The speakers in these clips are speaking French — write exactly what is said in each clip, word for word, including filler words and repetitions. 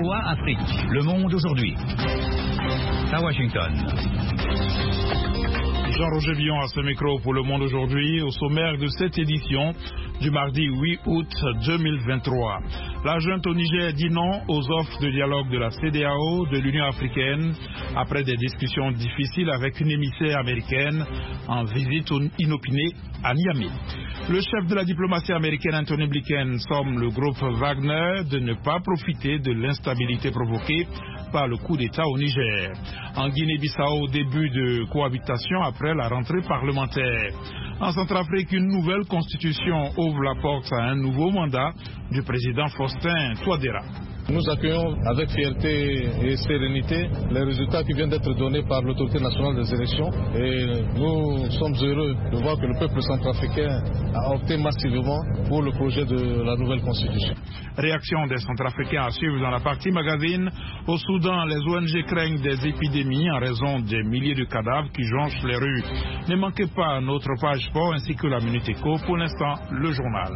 V O A Afrique, Le Monde aujourd'hui. À Washington. Jean-Roger Villon à ce micro pour Le Monde aujourd'hui, au sommaire de cette édition du mardi huit août deux mille vingt-trois. La junte au Niger dit non aux offres de dialogue de la C E D E A O, de l'Union africaine, après des discussions difficiles avec une émissaire américaine en visite inopinée à Niamey. Le chef de la diplomatie américaine Anthony Blinken somme le groupe Wagner de ne pas profiter de l'instabilité provoquée par le coup d'État au Niger. En Guinée-Bissau, début de cohabitation après la rentrée parlementaire. En Centrafrique, une nouvelle constitution ouvre la porte à un nouveau mandat du président Faustin Touadéra. Nous accueillons avec fierté et sérénité les résultats qui viennent d'être donnés par l'autorité nationale des élections et nous sommes heureux de voir que le peuple centrafricain a opté massivement pour le projet de la nouvelle constitution. Réaction des Centrafricains à suivre dans la partie magazine. Au Soudan, les O N G craignent des épidémies en raison des milliers de cadavres qui jonchent les rues. Ne manquez pas notre page sport ainsi que la Minute Éco. Pour l'instant, le journal.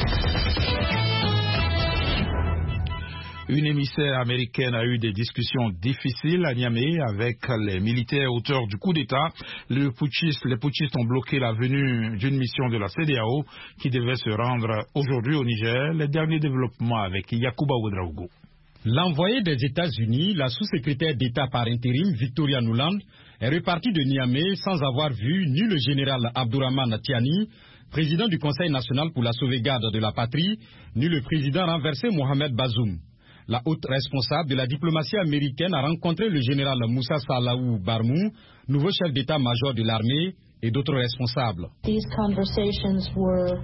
Une émissaire américaine a eu des discussions difficiles à Niamey avec les militaires auteurs du coup d'État. Les putschistes, les putschistes ont bloqué la venue d'une mission de la C E D E A O qui devait se rendre aujourd'hui au Niger. Les derniers développements avec Yacouba Ouedraogo. L'envoyé des États-Unis, la sous-secrétaire d'État par intérim, Victoria Nuland, est repartie de Niamey sans avoir vu ni le général Abdourahmane Tiani, président du Conseil national pour la sauvegarde de la patrie, ni le président renversé Mohamed Bazoum. La haute responsable de la diplomatie américaine a rencontré le général Moussa Salaou Barmou, nouveau chef d'état-major de l'armée, et d'autres responsables. These conversations were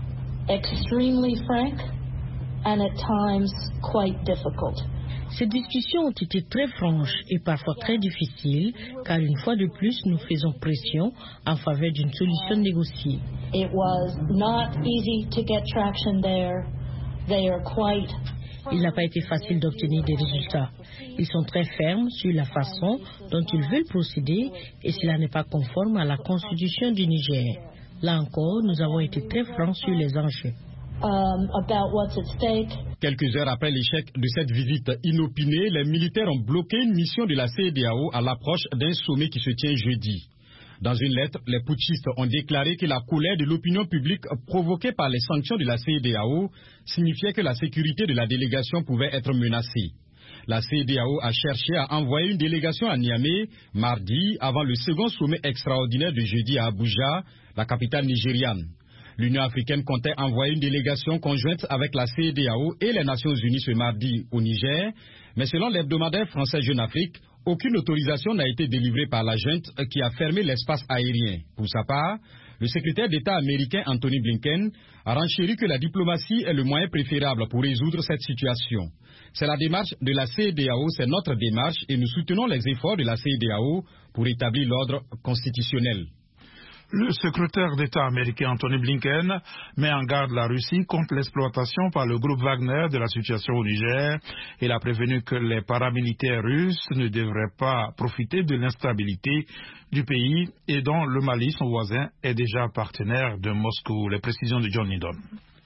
extremely frank and at times quite difficult. Ces discussions ont été très franches et parfois très difficiles, car une fois de plus, nous faisons pression en faveur d'une solution négociée. It was not easy to get traction there. They are quite Il n'a pas été facile d'obtenir des résultats. Ils sont très fermes sur la façon dont ils veulent procéder et cela n'est pas conforme à la constitution du Niger. Là encore, nous avons été très francs sur les enjeux. Um, about what's at stake. Quelques heures après l'échec de cette visite inopinée, les militaires ont bloqué une mission de la C E D E A O à l'approche d'un sommet qui se tient jeudi. Dans une lettre, les putschistes ont déclaré que la colère de l'opinion publique provoquée par les sanctions de la C E D E A O signifiait que la sécurité de la délégation pouvait être menacée. La C E D E A O a cherché à envoyer une délégation à Niamey mardi avant le second sommet extraordinaire de jeudi à Abuja, la capitale nigériane. L'Union africaine comptait envoyer une délégation conjointe avec la C E D E A O et les Nations unies ce mardi au Niger, mais selon l'hebdomadaire français Jeune Afrique, aucune autorisation n'a été délivrée par la junte qui a fermé l'espace aérien. Pour sa part, le secrétaire d'État américain Anthony Blinken a renchéri que la diplomatie est le moyen préférable pour résoudre cette situation. C'est la démarche de la C E D E A O, c'est notre démarche et nous soutenons les efforts de la C E D E A O pour établir l'ordre constitutionnel. Le secrétaire d'État américain Anthony Blinken met en garde la Russie contre l'exploitation par le groupe Wagner de la situation au Niger. Il a prévenu que les paramilitaires russes ne devraient pas profiter de l'instabilité du pays et dont le Mali, son voisin, est déjà partenaire de Moscou. Les précisions de John Nidon.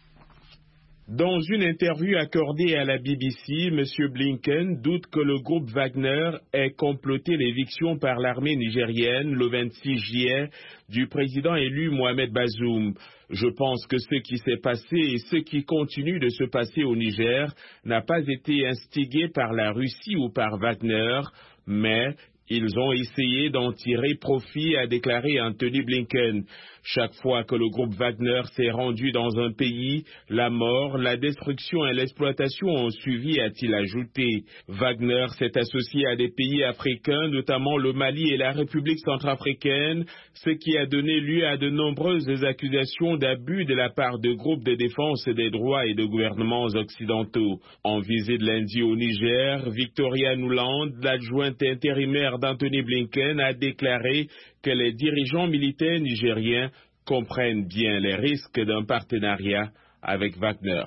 Dans une interview accordée à la B B C, M. Blinken doute que le groupe Wagner ait comploté l'éviction par l'armée nigérienne le vingt-six juillet du président élu Mohamed Bazoum. Je pense que ce qui s'est passé et ce qui continue de se passer au Niger n'a pas été instigé par la Russie ou par Wagner, mais ils ont essayé d'en tirer profit, a déclaré Anthony Blinken. Chaque fois que le groupe Wagner s'est rendu dans un pays, la mort, la destruction et l'exploitation ont suivi, a-t-il ajouté. Wagner s'est associé à des pays africains, notamment le Mali et la République centrafricaine, ce qui a donné lieu à de nombreuses accusations d'abus de la part de groupes de défense des droits et de gouvernements occidentaux. En visite lundi au Niger, Victoria Nuland, l'adjointe intérimaire d'Anthony Blinken, a déclaré que les dirigeants militaires nigériens comprennent bien les risques d'un partenariat avec Wagner.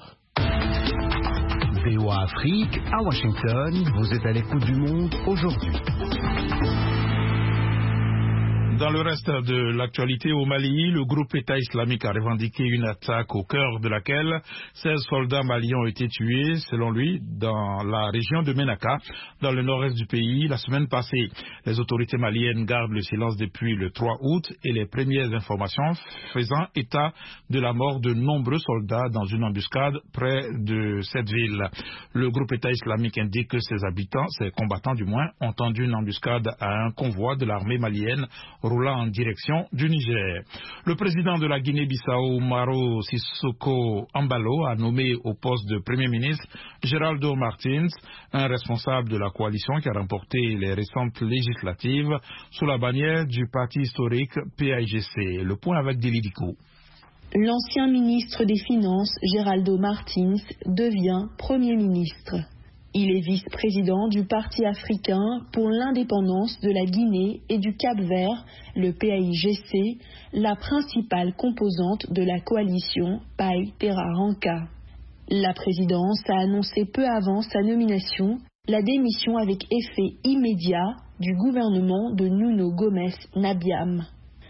V O A Afrique, à Washington, vous êtes à l'écoute du monde aujourd'hui. Dans le reste de l'actualité au Mali, le groupe État islamique a revendiqué une attaque au cœur de laquelle seize soldats maliens ont été tués, selon lui, dans la région de Ménaka, dans le nord-est du pays, la semaine passée. Les autorités maliennes gardent le silence depuis le trois août et les premières informations faisant état de la mort de nombreux soldats dans une embuscade près de cette ville. Le groupe État islamique indique que ses habitants, ses combattants du moins, ont tendu une embuscade à un convoi de l'armée malienne roulant en direction du Niger. Le président de la Guinée-Bissau, Umaro Sissoko Embalo, a nommé au poste de Premier ministre Geraldo Martins, un responsable de la coalition qui a remporté les récentes législatives sous la bannière du parti historique P I G C. Le point avec Delidiko. L'ancien ministre des Finances, Geraldo Martins, devient Premier ministre. Il est vice-président du Parti africain pour l'indépendance de la Guinée et du Cap-Vert, le P A I G C, la principale composante de la coalition Paï-Terra-Ranka. La présidence a annoncé peu avant sa nomination la démission avec effet immédiat du gouvernement de Nuno Gomes Nabiam.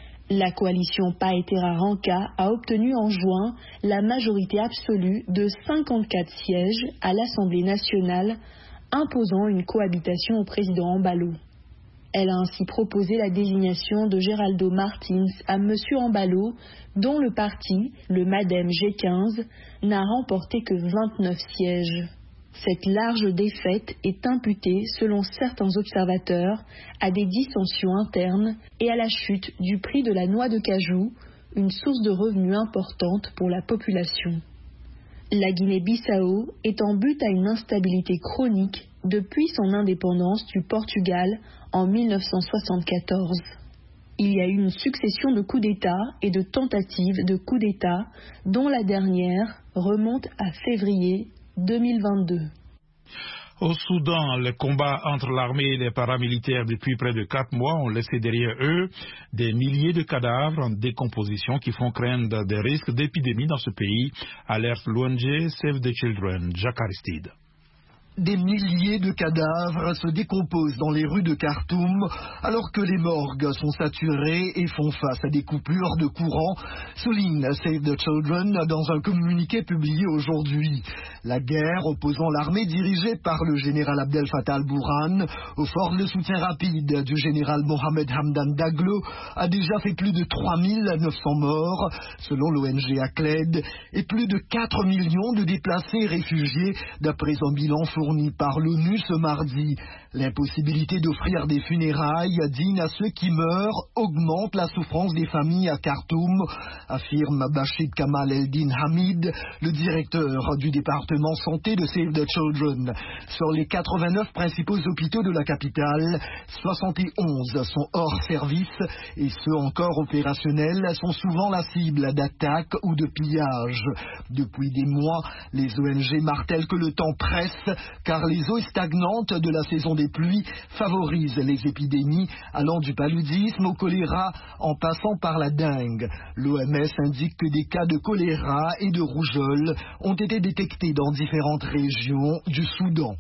La coalition Paï-Terra-Ranka a obtenu en juin la majorité absolue de cinquante-quatre sièges à l'Assemblée nationale, imposant une cohabitation au président Embalo. Elle a ainsi proposé la désignation de Geraldo Martins à M. Embalo, dont le parti, le MADEM G quinze, n'a remporté que vingt-neuf sièges. Cette large défaite est imputée, selon certains observateurs, à des dissensions internes et à la chute du prix de la noix de cajou, une source de revenus importante pour la population. La Guinée-Bissau est en butte à une instabilité chronique depuis son indépendance du Portugal en mille neuf cent soixante-quatorze. Il y a eu une succession de coups d'État et de tentatives de coups d'État, dont la dernière remonte à février deux mille vingt-deux. Au Soudan, les combats entre l'armée et les paramilitaires depuis près de quatre mois ont laissé derrière eux des milliers de cadavres en décomposition qui font craindre des risques d'épidémie dans ce pays, alerte l'O N G Save the Children. Jacques Aristide. Des milliers de cadavres se décomposent dans les rues de Khartoum alors que les morgues sont saturées et font face à des coupures de courant, souligne Save the Children dans un communiqué publié aujourd'hui. La guerre opposant l'armée dirigée par le général Abdel Fattah al-Burhan aux forces de soutien rapide du général Mohamed Hamdan Daglo a déjà fait plus de trois mille neuf cents morts, selon l'O N G ACLED, et plus de quatre millions de déplacés et réfugiés, d'après un bilan fourni par l'ONU ce mardi. L'impossibilité d'offrir des funérailles dignes à ceux qui meurent augmente la souffrance des familles à Khartoum, affirme Bachid Kamal Eldin Hamid, le directeur du département santé de Save the Children. Sur les quatre-vingt-neuf principaux hôpitaux de la capitale, soixante et onze sont hors service et ceux encore opérationnels sont souvent la cible d'attaques ou de pillages. Depuis des mois, les O N G martèlent que le temps presse car les eaux stagnantes de la saison des pluies favorisent les épidémies allant du paludisme au choléra en passant par la dengue. L'O M S indique que des cas de choléra et de rougeole ont été détectés dans différentes régions du Soudan.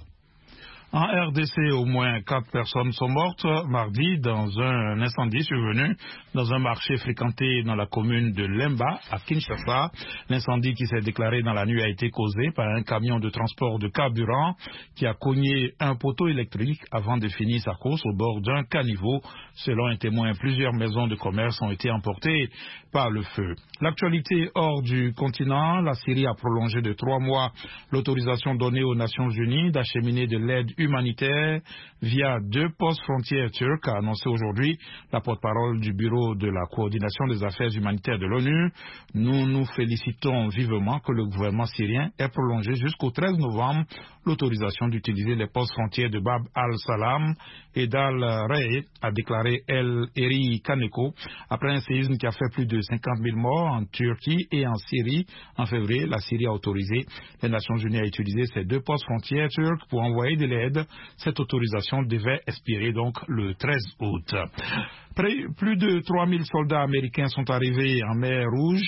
En R D C, au moins quatre personnes sont mortes mardi dans un incendie survenu dans un marché fréquenté dans la commune de Lemba, à Kinshasa. L'incendie qui s'est déclaré dans la nuit a été causé par un camion de transport de carburant qui a cogné un poteau électrique avant de finir sa course au bord d'un caniveau. Selon un témoin, plusieurs maisons de commerce ont été emportées par le feu. L'actualité hors du continent, la Syrie a prolongé de trois mois l'autorisation donnée aux Nations Unies d'acheminer de l'aide humanitaire via deux postes frontières turcs, a annoncé aujourd'hui la porte-parole du Bureau de la coordination des affaires humanitaires de l'ONU. Nous nous félicitons vivement que le gouvernement syrien ait prolongé jusqu'au treize novembre l'autorisation d'utiliser les postes frontières de Bab al-Salam et d'Al-Rey, a déclaré El Eri Kaneko, après un séisme qui a fait plus de cinquante mille morts en Turquie et en Syrie. En février, la Syrie a autorisé les Nations Unies à utiliser ces deux postes frontières turcs pour envoyer de l'aide. Cette autorisation devait expirer donc le treize août. Plus de trois mille soldats américains sont arrivés en mer Rouge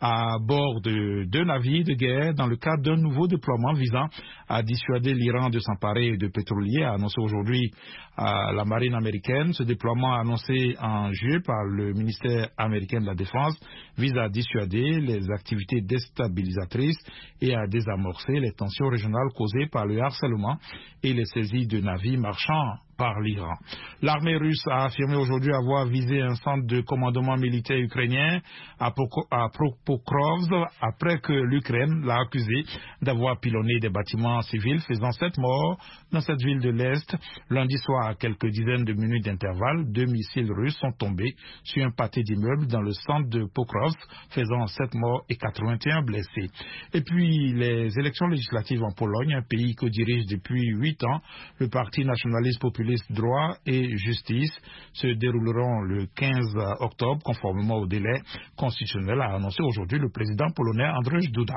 à bord de deux navires de guerre dans le cadre d'un nouveau déploiement visant à dissuader l'Iran de s'emparer de pétroliers, a annoncé aujourd'hui à la marine américaine. Ce déploiement annoncé en juillet par le ministère américain de la Défense vise à dissuader les activités déstabilisatrices et à désamorcer les tensions régionales causées par le harcèlement et les saisies de navires marchands par l'Iran. L'armée russe a affirmé aujourd'hui avoir visé un centre de commandement militaire ukrainien à Pokrovsk après que l'Ukraine l'a accusé d'avoir pilonné des bâtiments civils, faisant sept morts dans cette ville de l'Est. Lundi soir, à quelques dizaines de minutes d'intervalle, deux missiles russes sont tombés sur un pâté d'immeubles dans le centre de Pokrovsk, faisant sept morts et quatre-vingt-un blessés. Et puis, les élections législatives en Pologne, un pays que dirige depuis huit ans le Parti nationaliste populaire Droit et Justice, se dérouleront le quinze octobre, conformément au délai constitutionnel, a annoncé aujourd'hui le président polonais Andrzej Duda.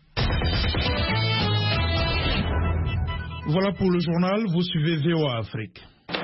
Voilà pour le journal, vous suivez V O A Afrique.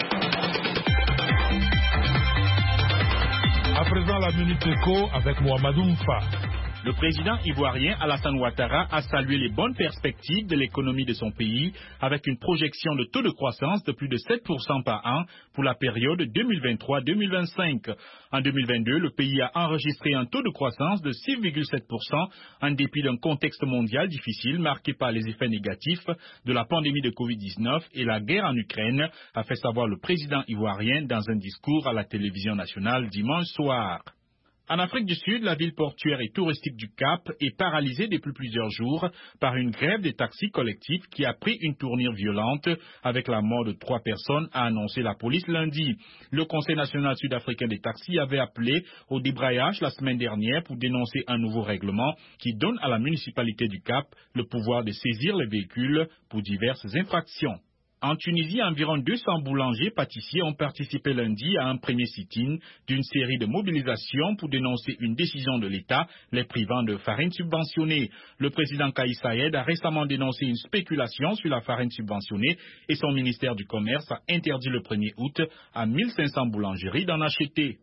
À présent, la Minute Éco avec Mohamedou Mfa. Le président ivoirien Alassane Ouattara a salué les bonnes perspectives de l'économie de son pays avec une projection de taux de croissance de plus de sept pour cent par an pour la période deux mille vingt-trois deux mille vingt-cinq. En deux mille vingt-deux, le pays a enregistré un taux de croissance de six virgule sept pour cent en dépit d'un contexte mondial difficile marqué par les effets négatifs de la pandémie de covid dix-neuf et la guerre en Ukraine, a fait savoir le président ivoirien dans un discours à la télévision nationale dimanche soir. En Afrique du Sud, la ville portuaire et touristique du Cap est paralysée depuis plusieurs jours par une grève des taxis collectifs qui a pris une tournure violente avec la mort de trois personnes, a annoncé la police lundi. Le Conseil national sud-africain des taxis avait appelé au débrayage la semaine dernière pour dénoncer un nouveau règlement qui donne à la municipalité du Cap le pouvoir de saisir les véhicules pour diverses infractions. En Tunisie, environ deux cents boulangers pâtissiers ont participé lundi à un premier sit-in d'une série de mobilisations pour dénoncer une décision de l'État les privant de farine subventionnée. Le président Kais Saied a récemment dénoncé une spéculation sur la farine subventionnée et son ministère du Commerce a interdit le premier août à mille cinq cents boulangeries d'en acheter.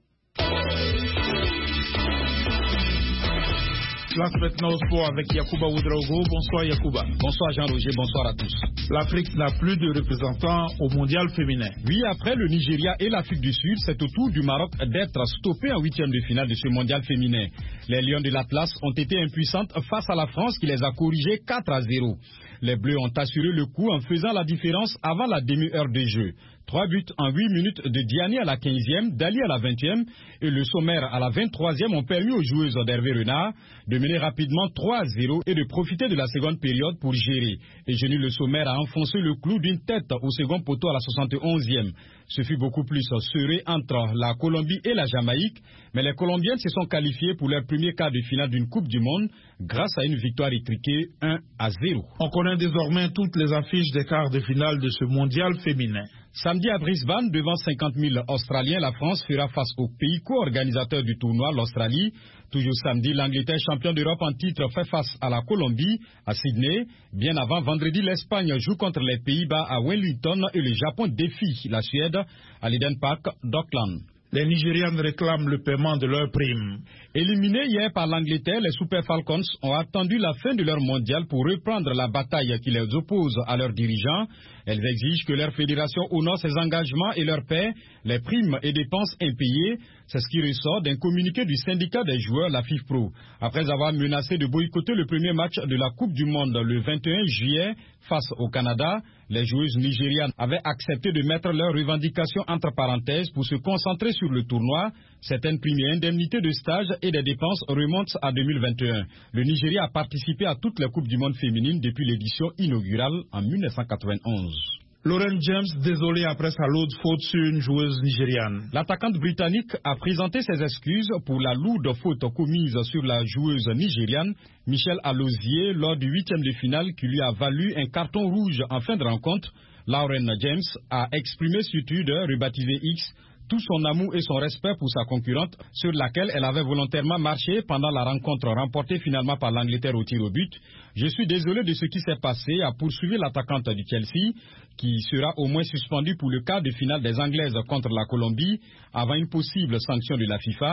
Place maintenant au sport avec Yacouba Ouedraogo. Bonsoir Yacouba. Bonsoir Jean-Roger, bonsoir à tous. L'Afrique n'a plus de représentants au mondial féminin. Oui, après le Nigeria et l'Afrique du Sud, c'est au tour du Maroc d'être stoppé en huitième de finale de ce mondial féminin. Les Lions de l'Atlas ont été impuissantes face à la France qui les a corrigées quatre à zéro. Les Bleus ont assuré le coup en faisant la différence avant la demi-heure de jeu. Trois buts en huit minutes de Diani à la quinzième, Dali à la vingtième et le sommaire à la vingt-troisième ont permis aux joueuses d'Hervé Renard de mener rapidement trois à zéro et de profiter de la seconde période pour gérer. Et Genu le sommaire a enfoncé le clou d'une tête au second poteau à la soixante et onzième. Ce fut beaucoup plus serré entre la Colombie et la Jamaïque, mais les Colombiennes se sont qualifiées pour leur premier quart de finale d'une Coupe du Monde grâce à une victoire étriquée un à zéro. On connaît désormais toutes les affiches des quarts de finale de ce mondial féminin. Samedi à Brisbane, devant cinquante mille Australiens, la France fera face au pays co-organisateur du tournoi, l'Australie. Toujours samedi, l'Angleterre, champion d'Europe en titre, fait face à la Colombie, à Sydney. Bien avant, vendredi, l'Espagne joue contre les Pays-Bas à Wellington et le Japon défie la Suède à l'Eden Park d'Auckland. Les Nigérianes réclament le paiement de leurs primes. Éliminés hier par l'Angleterre, les Super Falcons ont attendu la fin de leur mondial pour reprendre la bataille qui les oppose à leurs dirigeants. Elles exigent que leur fédération honore ses engagements et leur paie les primes et dépenses impayées. C'est ce qui ressort d'un communiqué du syndicat des joueurs, la FIFPro. Après avoir menacé de boycotter le premier match de la Coupe du Monde le vingt et un juillet face au Canada, les joueuses nigérianes avaient accepté de mettre leurs revendications entre parenthèses pour se concentrer sur le tournoi. Certaines primes et indemnités de stage et des dépenses remontent à deux mille vingt et un. Le Nigeria a participé à toutes les Coupes du Monde féminines depuis l'édition inaugurale en mille neuf cent quatre-vingt-onze. Lauren James, désolé après sa lourde faute sur une joueuse nigériane. L'attaquante britannique a présenté ses excuses pour la lourde faute commise sur la joueuse nigériane Michelle Alozie lors du huitième de finale qui lui a valu un carton rouge en fin de rencontre. Lauren James a exprimé sur Twitter, rebaptisé X, tout son amour et son respect pour sa concurrente sur laquelle elle avait volontairement marché pendant la rencontre remportée finalement par l'Angleterre au tir au but. Je suis désolé de ce qui s'est passé, a poursuivi l'attaquante du Chelsea qui sera au moins suspendue pour le quart de finale des Anglaises contre la Colombie avant une possible sanction de la FIFA.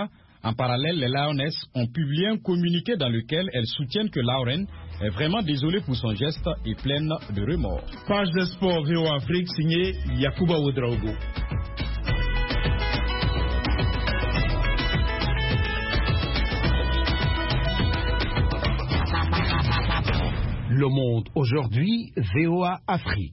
En parallèle, les Lioness ont publié un communiqué dans lequel elles soutiennent que Lauren est vraiment désolée pour son geste et pleine de remords. Page de sport V O Afrique signée Yakuba Ouedraogo. Le Monde aujourd'hui, V O A Afrique.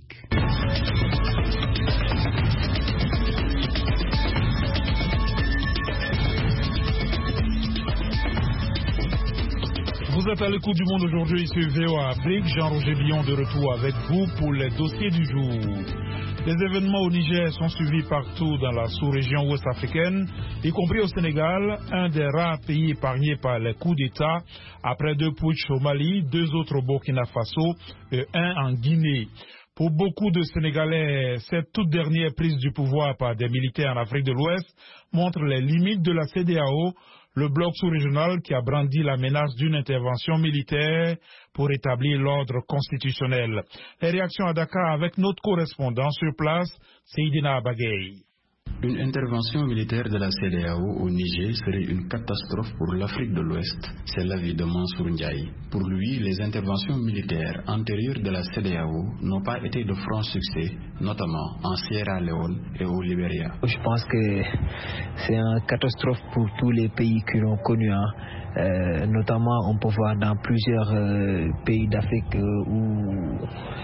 Vous êtes à l'écoute du Monde aujourd'hui sur V O A Afrique. Jean-Roger Billon de retour avec vous pour les dossiers du jour. Les événements au Niger sont suivis partout dans la sous-région ouest-africaine, y compris au Sénégal, un des rares pays épargnés par les coups d'État, après deux putschs au Mali, deux autres au Burkina Faso et un en Guinée. Pour beaucoup de Sénégalais, cette toute dernière prise du pouvoir par des militaires en Afrique de l'Ouest montre les limites de la C D A O, le bloc sous-régional qui a brandi la menace d'une intervention militaire pour établir l'ordre constitutionnel. Les réactions à Dakar avec notre correspondant sur place, Seydina Abagay. Une intervention militaire de la C D A O au Niger serait une catastrophe pour l'Afrique de l'Ouest, c'est l'avis de Mansour Ndiaye. Pour lui, les interventions militaires antérieures de la C D A O n'ont pas été de franc succès, notamment en Sierra Leone et au Libéria. Je pense que c'est une catastrophe pour tous les pays qui l'ont connu. Hein. Euh, notamment, on peut voir dans plusieurs euh, pays d'Afrique euh, où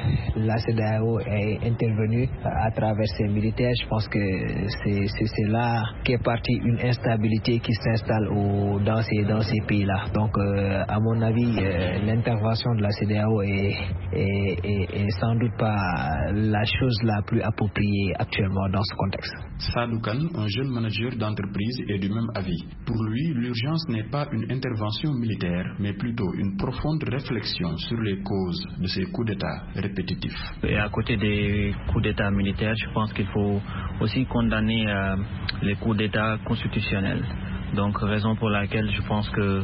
la C D A O est intervenue à travers ses militaires. Je pense que c'est, c'est, c'est là qu'est partie une instabilité qui s'installe au, dans ces, dans ces pays-là. Donc, euh, à mon avis, euh, l'intervention de la C D A O est, est, est, est sans doute pas la chose la plus appropriée actuellement dans ce contexte. Sadou Khan, un jeune manager d'entreprise, est du même avis. Pour lui, l'urgence n'est pas une intervention militaire, mais plutôt une profonde réflexion sur les causes de ces coups d'État répétitifs. Et à côté des coups d'État militaires, je pense qu'il faut aussi condamner euh, les coups d'État constitutionnels. Donc, raison pour laquelle je pense que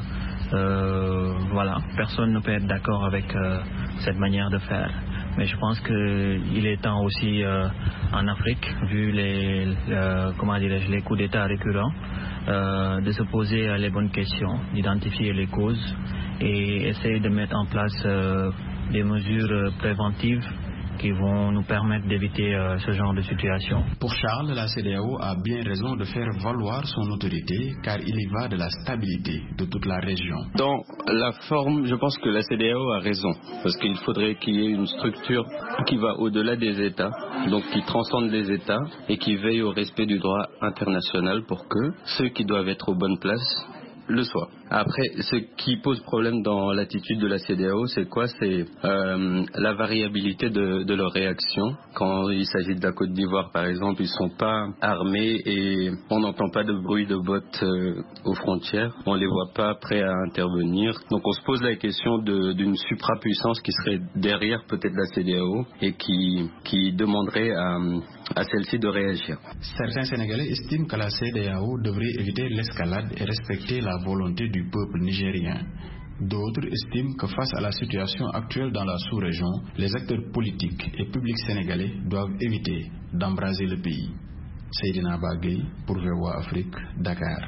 euh, voilà, personne ne peut être d'accord avec euh, cette manière de faire. Mais je pense qu'il est temps aussi euh, en Afrique, vu les, euh, comment dirais-je, les coups d'État récurrents, euh, de se poser les bonnes questions, d'identifier les causes et essayer de mettre en place euh, des mesures préventives qui vont nous permettre d'éviter euh, ce genre de situation. Pour Charles, la C D A O a bien raison de faire valoir son autorité car il y va de la stabilité de toute la région. Dans la forme, je pense que la C D A O a raison parce qu'il faudrait qu'il y ait une structure qui va au-delà des États, donc qui transcende les États et qui veille au respect du droit international pour que ceux qui doivent être aux bonnes places le soient. Après, ce qui pose problème dans l'attitude de la C D A O, c'est quoi? C'est euh, la variabilité de, de leur réaction. Quand il s'agit de la Côte d'Ivoire, par exemple, ils sont pas armés et on n'entend pas de bruit de bottes euh, aux frontières. On les voit pas prêts à intervenir. Donc on se pose la question de, d'une suprapuissance qui serait derrière peut-être la C D A O et qui, qui demanderait à, à celle-ci de réagir. Certains Sénégalais estiment que la C D A O devrait éviter l'escalade et respecter la volonté du peuple nigérien. D'autres estiment que face à la situation actuelle dans la sous-région, les acteurs politiques et publics sénégalais doivent éviter d'embraser le pays. Seydina Bagay pour V O A Afrique, Dakar.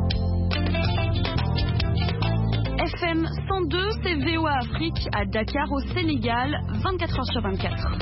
F M cent deux, c'est V O A Afrique à Dakar au Sénégal, vingt-quatre heures sur vingt-quatre.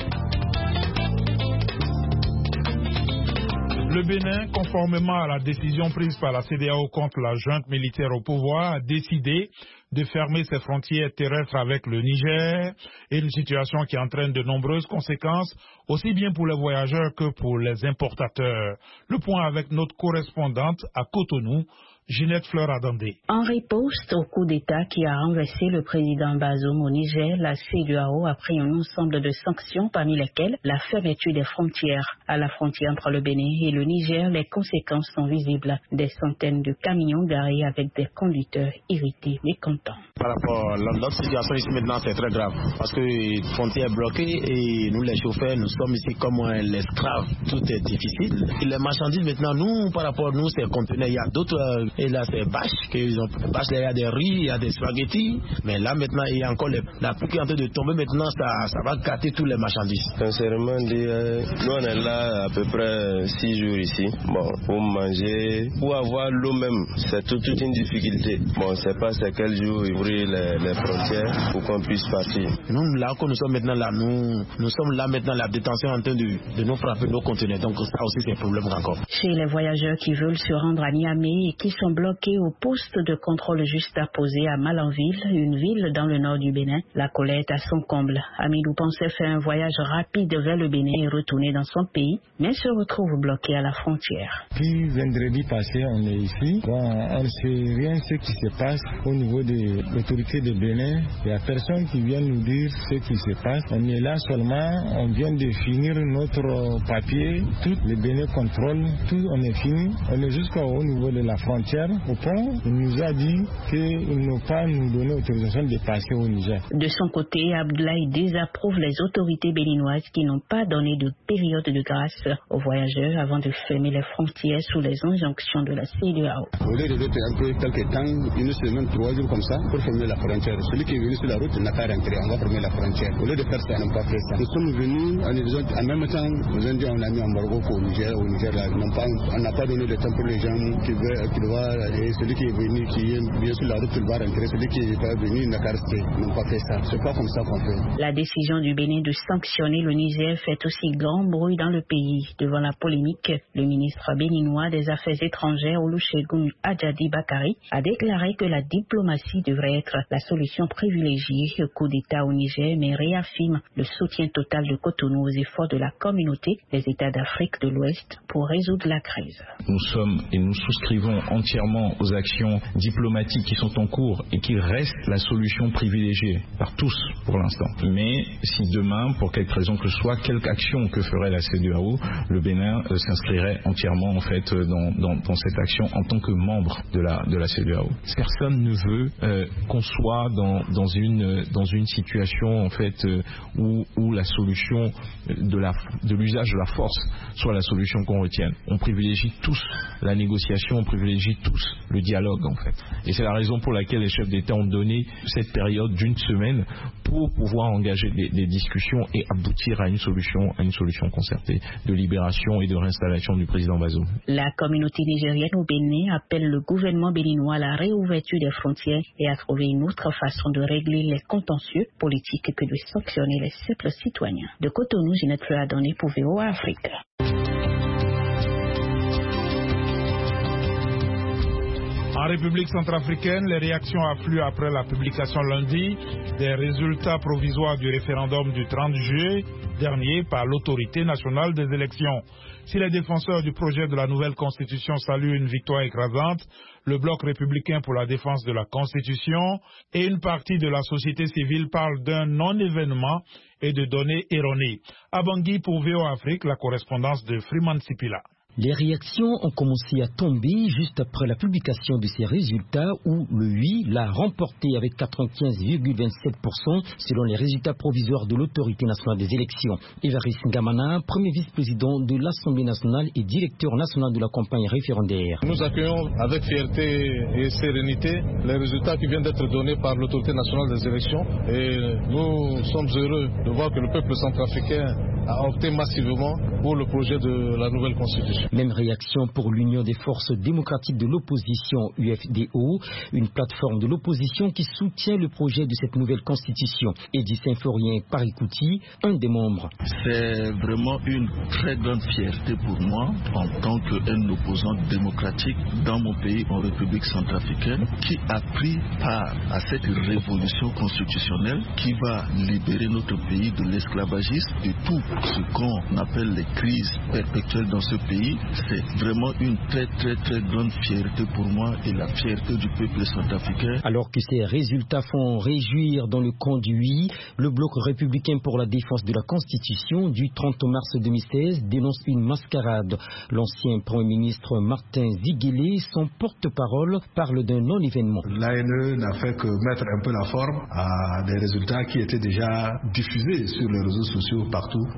Le Bénin, conformément à la décision prise par la C D A O contre la junte militaire au pouvoir, a décidé de fermer ses frontières terrestres avec le Niger, et une situation qui entraîne de nombreuses conséquences, aussi bien pour les voyageurs que pour les importateurs. Le point avec notre correspondante à Cotonou, Ginette Fleur-Adandé. En riposte au coup d'État qui a renversé le président Bazoum au Niger, la C D A O a pris un ensemble de sanctions, parmi lesquelles la fermeture des frontières. À la frontière entre le Bénin et le Niger, les conséquences sont visibles. Des centaines de camions garés avec des conducteurs irrités, mécontents. Par rapport à notre situation ici maintenant, c'est très grave. Parce que la frontière est bloquée et nous les chauffeurs, nous sommes ici comme l'esclave. Tout est difficile. Et les marchandises maintenant, nous, par rapport à nous, c'est conteneurs. Il y a d'autres Et là, c'est bâche. Ils ont bâche, il y a des riz, il y a des spaghettis. Mais là, maintenant, il y a encore les, la pluie qui est en train de tomber. Maintenant, ça, ça va gâter tous les marchandises. Sincèrement, nous, on est là à peu près six jours ici. Bon, pour manger, pour avoir l'eau même, c'est toute, toute une difficulté. Bon, c'est pas c'est quel jour ouvrir les, les frontières pour qu'on puisse partir. Nous, là, quand nous sommes maintenant là, nous, nous sommes là maintenant, la détention est en train de, de nous frapper nos conteneurs. Donc, ça aussi, c'est un problème encore. Chez les voyageurs qui veulent se rendre à Niamey et qui sont bloqués au poste de contrôle juste apposé à Malanville, une ville dans le nord du Bénin, la colère est à son comble. Amidou pensait faire un voyage rapide vers le Bénin et retourner dans son pays, mais se retrouve bloqué à la frontière. Puis vendredi passé, on est ici. Bon, on ne sait rien ce qui se passe au niveau de l'autorité de Bénin. Il n'y a personne qui vient nous dire ce qui se passe. On est là seulement, on vient de finir notre papier. Tout le Bénin contrôle, tout on est fini. On est jusqu'au niveau de la frontière. Au pont, il nous a dit qu'ils n'ont pas nous donné autorisation de passer au Niger. De son côté, Abdoulaye désapprouve les autorités béninoises qui n'ont pas donné de période de grâce aux voyageurs avant de fermer les frontières sous les injonctions de la C E D E A O. Au lieu de rester un peu quelques temps, une semaine, trois jours comme ça, pour fermer la frontière. Celui qui est venu sur la route n'a qu'à rentrer, on va fermer la frontière. Au lieu de faire ça, on n'a pas fait ça. Nous sommes venus, en même temps, nous avons dit on a mis embargo au Niger, au Niger là, pas, on n'a pas donné le temps pour les gens qui veulent, qui doivent, et celui qui est venu, qui est bien sur la route, il va rentrer, celui qui n'est pas venu, il n'a qu'à rester. Ils n'ont pas fait ça. C'est pas comme ça qu'on fait. La décision du Bénin de sanctionner le Niger fait aussi grand bruit dans le pays. Devant la polémique, le ministre béninois des Affaires étrangères, Olusegun Adjadi Bakari, a déclaré que la diplomatie devrait être la solution privilégiée au coup d'État au Niger, mais réaffirme le soutien total de Cotonou aux efforts de la communauté des États d'Afrique de l'Ouest pour résoudre la crise. Nous sommes et nous souscrivons entièrement aux actions diplomatiques qui sont en cours et qui restent la solution privilégiée par tous pour l'instant. Mais si demain, pour quelque raison que ce soit, quelque action que ferait la C E D E A O, le Bénin euh, s'inscrirait entièrement en fait dans, dans, dans cette action en tant que membre de la, de la C E D E A O. Personne ne veut euh, qu'on soit dans, dans, une, dans une situation en fait euh, où, où la solution de, la, de l'usage de la force soit la solution qu'on retienne. On privilégie tous la négociation, on privilégie tous le dialogue en fait. Et c'est la raison pour laquelle les chefs d'État ont donné cette période d'une semaine pour pouvoir engager des, des discussions et aboutir à une solution, à une solution concertée de libération et de réinstallation du président Bazoum. La communauté nigérienne au Bénin appelle le gouvernement béninois à la réouverture des frontières et à trouver une autre façon de régler les contentieux politiques que de sanctionner les simples citoyens. De Cotonou, Ginette Fleur a donné pour V O A Afrique. En République centrafricaine, les réactions affluent après la publication lundi des résultats provisoires du référendum du trente juillet dernier par l'autorité nationale des élections. Si les défenseurs du projet de la nouvelle constitution saluent une victoire écrasante, le bloc républicain pour la défense de la constitution et une partie de la société civile parlent d'un non-événement et de données erronées. À Bangui pour V O A Afrique, la correspondance de Freeman Sipila. Les réactions ont commencé à tomber juste après la publication de ces résultats où le oui l'a remporté avec quatre-vingt-quinze virgule vingt-sept pour cent selon les résultats provisoires de l'autorité nationale des élections. Évariste Ngamana, premier vice-président de l'Assemblée nationale et directeur national de la campagne référendaire. Nous accueillons avec fierté et sérénité les résultats qui viennent d'être donnés par l'autorité nationale des élections et nous sommes heureux de voir que le peuple centrafricain a opté massivement pour le projet de la nouvelle constitution. Même réaction pour l'Union des forces démocratiques de l'opposition U F D O, une plateforme de l'opposition qui soutient le projet de cette nouvelle constitution. Eddy Saint-Florien Parikouti, un des membres. C'est vraiment une très grande fierté pour moi en tant qu'un opposant démocratique dans mon pays, en République centrafricaine, qui a pris part à cette révolution constitutionnelle qui va libérer notre pays de l'esclavagisme et tout ce qu'on appelle les crises perpétuelles dans ce pays. C'est vraiment une très très très grande fierté pour moi et la fierté du peuple centrafricain. Alors que ces résultats font réjouir dans le camp du oui, le bloc républicain pour la défense de la Constitution du trente mars deux mille seize dénonce une mascarade. L'ancien Premier ministre Martin Ziguélé, son porte-parole, parle d'un non-événement. L'A N E n'a fait que mettre un peu la forme à des résultats qui étaient déjà diffusés sur les réseaux sociaux partout.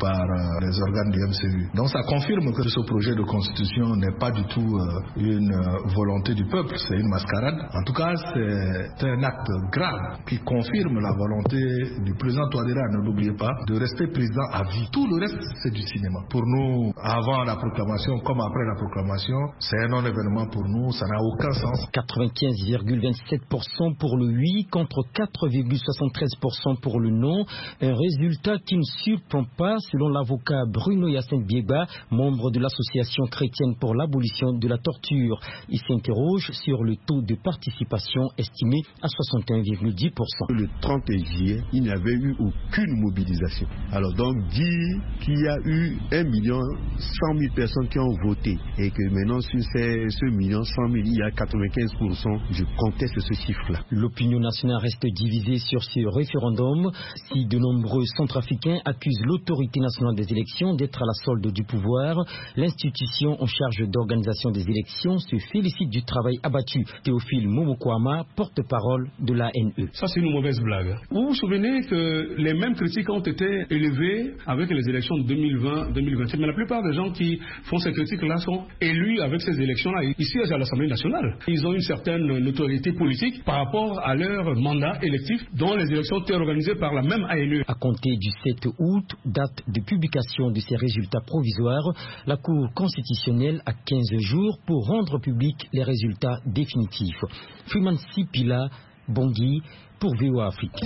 par euh, les organes du M C U. Donc ça confirme que ce projet de constitution n'est pas du tout euh, une euh, volonté du peuple, c'est une mascarade. En tout cas, c'est un acte grave qui confirme la volonté du président Touadéra, ne l'oubliez pas, de rester président à vie. Tout le reste, c'est du cinéma. Pour nous, avant la proclamation comme après la proclamation, c'est un non-événement pour nous, ça n'a aucun sens. quatre-vingt-quinze virgule vingt-sept pour cent pour le oui contre quatre virgule soixante-treize pour cent pour le non. Un résultat qui ne surprend pas selon l'avocat Bruno Yacine Bieba, membre de l'association chrétienne pour l'abolition de la torture. Il s'interroge sur le taux de participation estimé à soixante et un virgule dix pour cent. Le trente juillet, il n'y avait eu aucune mobilisation. Alors donc dire qu'il y a eu un million cent mille personnes qui ont voté et que maintenant sur ces, ce million cent mille, il y a quatre-vingt-quinze pour cent, je conteste ce chiffre-là. L'opinion nationale reste divisée sur ce référendum. Si de nombreux centrafricains accusent l'autorité nationale des élections d'être à la solde du pouvoir, l'institution en charge d'organisation des élections se félicite du travail abattu. Théophile Momokwama, porte-parole de l'A N E. Ça, c'est une mauvaise blague. Vous vous souvenez que les mêmes critiques ont été élevées avec les élections de deux mille vingt deux mille vingt et un, mais la plupart des gens qui font ces critiques-là sont élus avec ces élections-là ici à l'Assemblée nationale. Ils ont une certaine notoriété politique par rapport à leur mandat électif dont les élections étaient organisées par la même A N E. À compter du sept août, date de publication de ces résultats provisoires, la Cour constitutionnelle a quinze jours pour rendre public les résultats définitifs. Freeman Sipila, Bangui, pour V O A Afrique.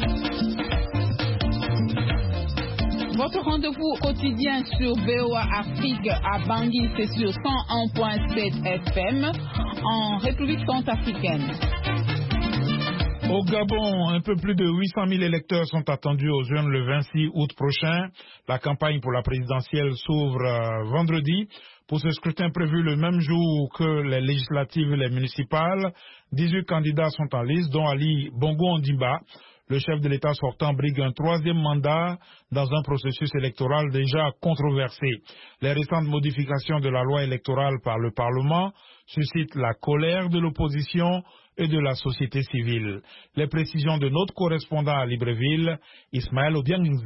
Votre rendez-vous quotidien sur V O A Afrique à Bangui, c'est sur cent un virgule sept F M en République centrafricaine. Au Gabon, un peu plus de huit cent mille électeurs sont attendus aux urnes le vingt-six août prochain. La campagne pour la présidentielle s'ouvre euh, vendredi. Pour ce scrutin prévu le même jour que les législatives et les municipales, dix-huit candidats sont en liste, dont Ali Bongo Ondimba. Le chef de l'État sortant brigue un troisième mandat dans un processus électoral déjà controversé. Les récentes modifications de la loi électorale par le Parlement suscitent la colère de l'opposition et de la société civile. Les précisions de notre correspondant à Libreville, Ismaël Odiangze.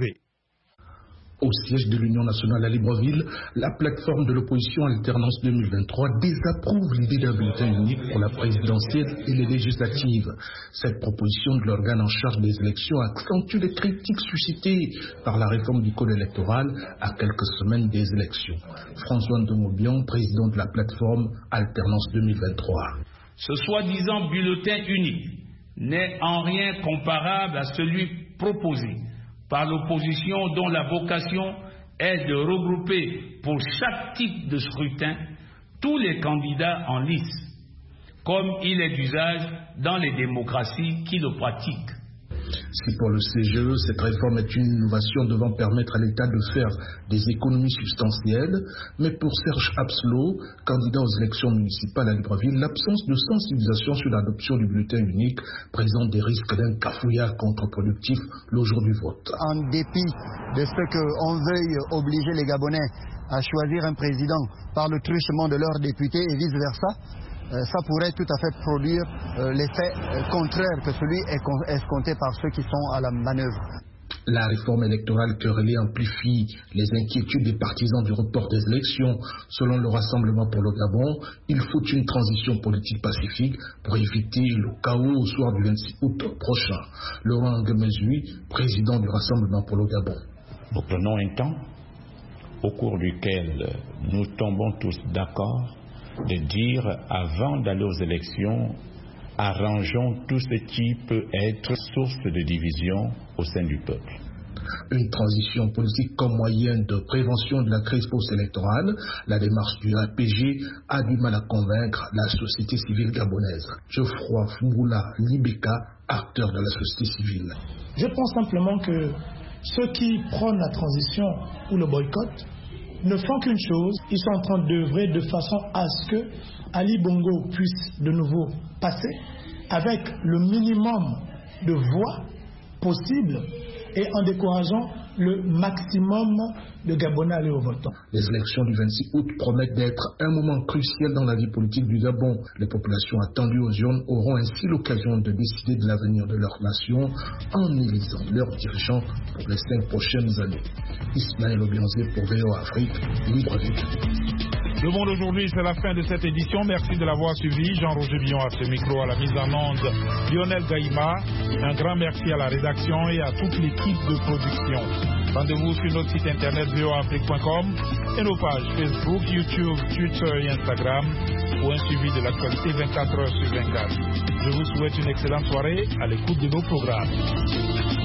Au siège de l'Union nationale à Libreville, la plateforme de l'opposition Alternance deux mille vingt-trois désapprouve l'idée d'un bulletin unique pour la présidentielle et les législatives. Cette proposition de l'organe en charge des élections accentue les critiques suscitées par la réforme du code électoral à quelques semaines des élections. François Ndomobian, président de la plateforme Alternance deux mille vingt-trois. Ce soi-disant bulletin unique n'est en rien comparable à celui proposé par l'opposition dont la vocation est de regrouper pour chaque type de scrutin tous les candidats en lice, comme il est d'usage dans les démocraties qui le pratiquent. Si pour le C G E, cette réforme est une innovation devant permettre à l'État de faire des économies substantielles, mais pour Serge Abslo, candidat aux élections municipales à Libreville, l'absence de sensibilisation sur l'adoption du bulletin unique présente des risques d'un cafouillage contre-productif le jour du vote. En dépit de ce qu'on veuille obliger les Gabonais à choisir un président par le truchement de leurs députés et vice-versa, ça pourrait tout à fait produire euh, l'effet euh, contraire que celui escompté par ceux qui sont à la manœuvre. La réforme électorale querellée amplifie les inquiétudes des partisans du report des élections. Selon le Rassemblement pour le Gabon, il faut une transition politique pacifique pour éviter le chaos au soir du vingt-six août prochain. Laurent Ngemezui, président du Rassemblement pour le Gabon. Nous prenons un temps au cours duquel nous tombons tous d'accord de dire, avant d'aller aux élections, arrangeons tout ce qui peut être source de division au sein du peuple. Une transition politique comme moyen de prévention de la crise post-électorale, la démarche du A P G a du mal à convaincre la société civile gabonaise. Geoffroy Fumboula Libeka, acteur de la société civile. Je pense simplement que ceux qui prônent la transition ou le boycott ne font qu'une chose, ils sont en train d'œuvrer de façon à ce que Ali Bongo puisse de nouveau passer avec le minimum de voix possible et en décourageant le maximum de Gabonais à aller au vote. Les élections du vingt-six août promettent d'être un moment crucial dans la vie politique du Gabon. Les populations attendues aux urnes auront ainsi l'occasion de décider de l'avenir de leur nation en élisant leurs dirigeants pour les cinq prochaines années. Ismaël Obianzé pour V O A Afrique, Libreville. Le Monde aujourd'hui, c'est la fin de cette édition. Merci de l'avoir suivi. Jean-Roger Billon à ce micro, à la mise en onde Lionel Gaïma. Un grand merci à la rédaction et à toute l'équipe de production. Rendez-vous sur notre site internet v o a afrique point com et nos pages Facebook, YouTube, Twitter et Instagram pour un suivi de l'actualité vingt-quatre heures sur vingt-quatre. Je vous souhaite une excellente soirée à l'écoute de nos programmes.